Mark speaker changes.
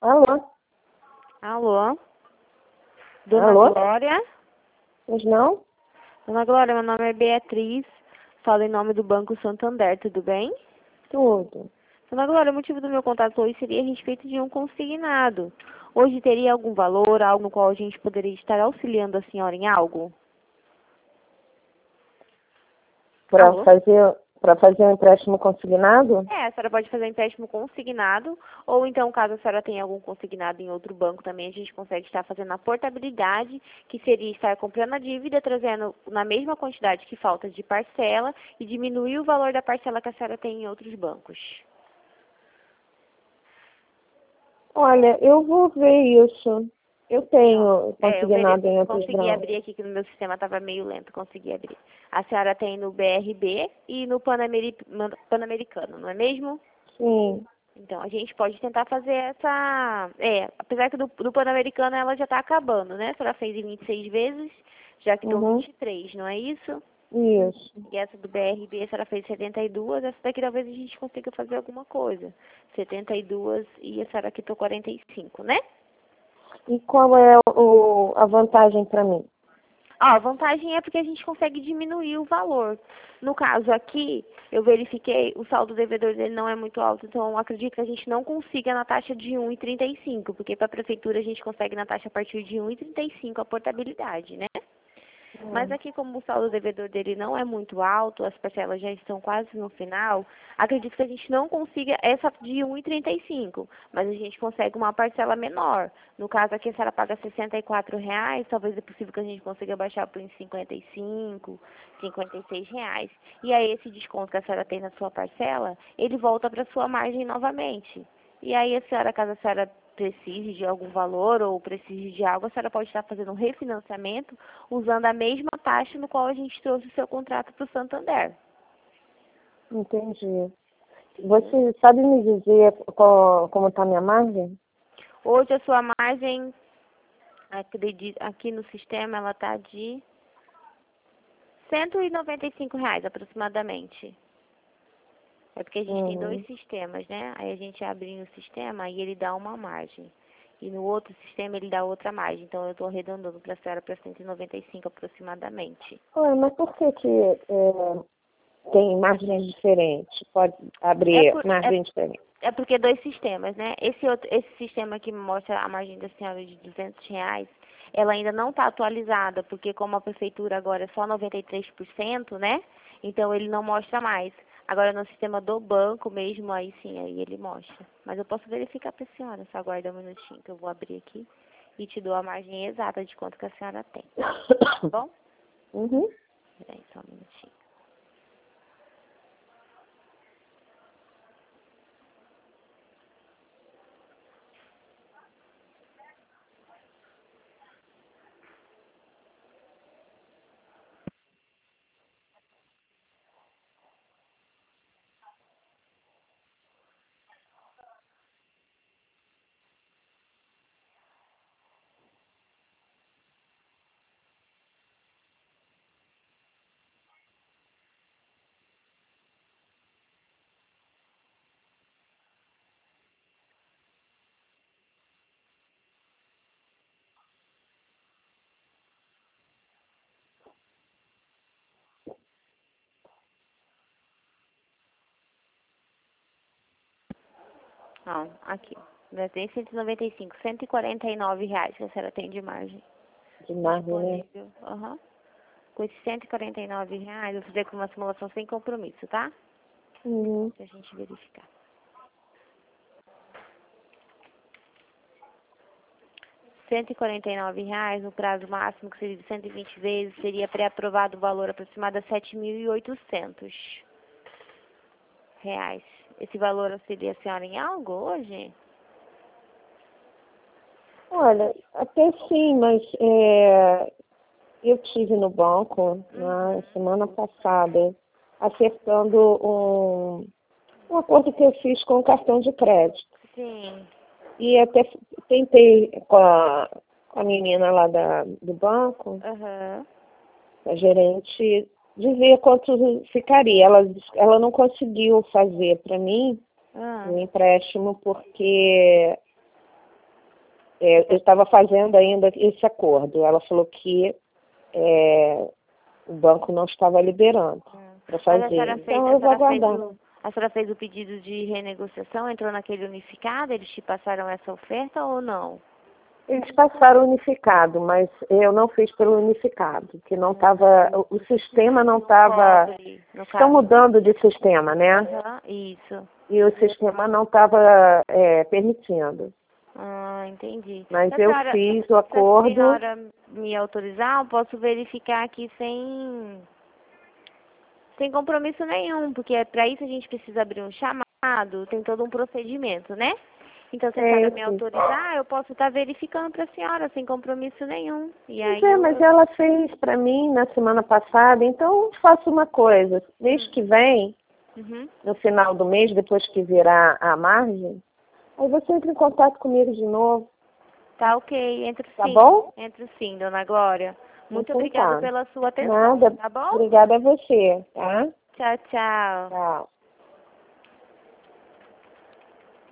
Speaker 1: Alô?
Speaker 2: Alô? Dona
Speaker 1: Alô?
Speaker 2: Glória?
Speaker 1: Pois não?
Speaker 2: Dona Glória, meu nome é Beatriz. Falo em nome do Banco Santander, tudo bem?
Speaker 1: Tudo.
Speaker 2: Dona Glória, o motivo do meu contato hoje seria a respeito de um consignado. Hoje teria algum valor, algo no qual a gente poderia estar auxiliando a senhora em algo?
Speaker 1: Para
Speaker 2: Alô?
Speaker 1: fazer um empréstimo consignado?
Speaker 2: A senhora pode fazer empréstimo consignado, ou então, caso a senhora tenha algum consignado em outro banco também, a gente consegue estar fazendo a portabilidade, que seria estar comprando a dívida, trazendo na mesma quantidade que falta de parcela e diminuir o valor da parcela que a senhora tem em outros bancos.
Speaker 1: Olha, eu vou ver isso. Eu tenho
Speaker 2: Eu
Speaker 1: consignado em outros
Speaker 2: consegui
Speaker 1: bancos.
Speaker 2: abrir aqui, que no meu sistema estava meio lento, consegui abrir. A senhora tem no BRB e no Pan-Americano, não é mesmo?
Speaker 1: Sim.
Speaker 2: Então, a gente pode tentar fazer essa... apesar que do Pan-Americano ela já está acabando, né? A senhora fez em 26 vezes, já quitou
Speaker 1: Uhum.
Speaker 2: 23, não é isso?
Speaker 1: Isso.
Speaker 2: E essa do BRB a senhora fez 72, essa daqui talvez a gente consiga fazer alguma coisa. 72 e a senhora quitou 45, né?
Speaker 1: E qual é a vantagem para mim?
Speaker 2: A vantagem é porque a gente consegue diminuir o valor. No caso aqui, eu verifiquei, o saldo devedor dele não é muito alto, então eu acredito que a gente não consiga na taxa de 1,35, porque para a prefeitura a gente consegue na taxa a partir de 1,35 a portabilidade, né? Mas aqui, como o saldo devedor dele não é muito alto, as parcelas já estão quase no final, acredito que a gente não consiga essa de 1,35, mas a gente consegue uma parcela menor. No caso aqui, a senhora paga R$ 64, talvez é possível que a gente consiga baixar para uns 55, R$ 56. E aí, esse desconto que a senhora tem na sua parcela, ele volta para a sua margem novamente. E aí, a senhora, caso a senhora precise de algum valor ou precise de algo, a senhora pode estar fazendo um refinanciamento usando a mesma taxa no qual a gente trouxe o seu contrato para o Santander.
Speaker 1: Entendi. Você sabe me dizer como está a minha margem?
Speaker 2: Hoje a sua margem, aqui no sistema, ela está de R$ 195 aproximadamente. É porque a gente tem dois sistemas, né? Aí a gente abre o sistema e ele dá uma margem. E no outro sistema ele dá outra margem. Então eu estou arredondando para a senhora para 195 aproximadamente.
Speaker 1: Ué, mas por que tem margens diferentes? Pode abrir margem diferente.
Speaker 2: É porque dois sistemas, né? Esse sistema que mostra a margem da senhora de R$ 200, ela ainda não está atualizada, porque como a prefeitura agora é só 93%, né? Então ele não mostra mais. Agora no sistema do banco mesmo, aí sim, aí ele mostra. Mas eu posso verificar para a senhora, só aguarda um minutinho que eu vou abrir aqui e te dou a margem exata de quanto que a senhora tem. Tá bom?
Speaker 1: Uhum.
Speaker 2: Peraí, só um minutinho. Ó, aqui. Já tem 195, R$ 149 que a senhora tem de margem
Speaker 1: De margem, né?
Speaker 2: disponível. Aham. Com esses R$ 149, eu vou fazer com uma simulação sem compromisso, tá?
Speaker 1: Uhum.
Speaker 2: Pra gente verificar. R$ 149, no prazo máximo, que seria de 120 vezes, seria pré-aprovado o valor aproximado a R$ 7.800. Esse valor auxilia a senhora em algo hoje?
Speaker 1: Olha, até sim, mas eu estive no banco na semana passada acertando um acordo que eu fiz com o cartão de crédito.
Speaker 2: Sim.
Speaker 1: E até tentei com a menina lá do banco,
Speaker 2: Aham.
Speaker 1: a gerente, de ver quanto ficaria. Ela não conseguiu fazer para mim
Speaker 2: Ah.
Speaker 1: o empréstimo porque Eu estava fazendo ainda esse acordo. Ela falou que o banco não estava liberando para fazer. Então eu vou aguardar.
Speaker 2: A senhora fez o pedido de renegociação, entrou naquele unificado, eles te passaram essa oferta ou não?
Speaker 1: Eles passaram unificado, mas eu não fiz pelo unificado, que não estava, o sistema não estava, estão mudando de sistema, né?
Speaker 2: Isso.
Speaker 1: E o sistema não estava permitindo.
Speaker 2: Ah, entendi.
Speaker 1: Mas eu fiz o acordo.
Speaker 2: Se a senhora me autorizar, eu posso verificar aqui sem compromisso nenhum, porque para isso a gente precisa abrir um chamado, tem todo um procedimento, né? Então, se a senhora me autorizar, eu posso estar verificando para a senhora, sem compromisso nenhum. E aí
Speaker 1: mas ela fez para mim na semana passada, então faço uma coisa. Mês que vem, no final do mês, depois que virar a margem, aí você entra em contato comigo de novo.
Speaker 2: Tá ok, entro sim.
Speaker 1: Tá bom?
Speaker 2: Entro sim, dona Glória. Muito
Speaker 1: Então,
Speaker 2: obrigada pela sua atenção,
Speaker 1: Nada.
Speaker 2: tá bom?
Speaker 1: Obrigada a você, tá?
Speaker 2: Tchau, tchau.
Speaker 1: Tchau.